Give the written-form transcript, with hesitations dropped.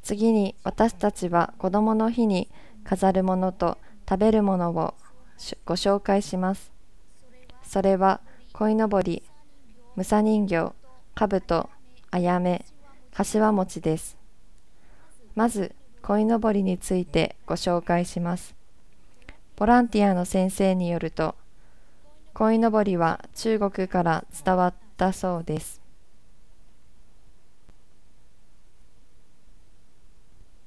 次に私たちは子供の日に飾るものと食べるものをご紹介します。それは鯉のぼり、むさ人形、兜、あやめ、かしわ餅です。まず鯉のぼりについてご紹介します。ボランティアの先生によると、鯉のぼりは中国から伝わったそうです。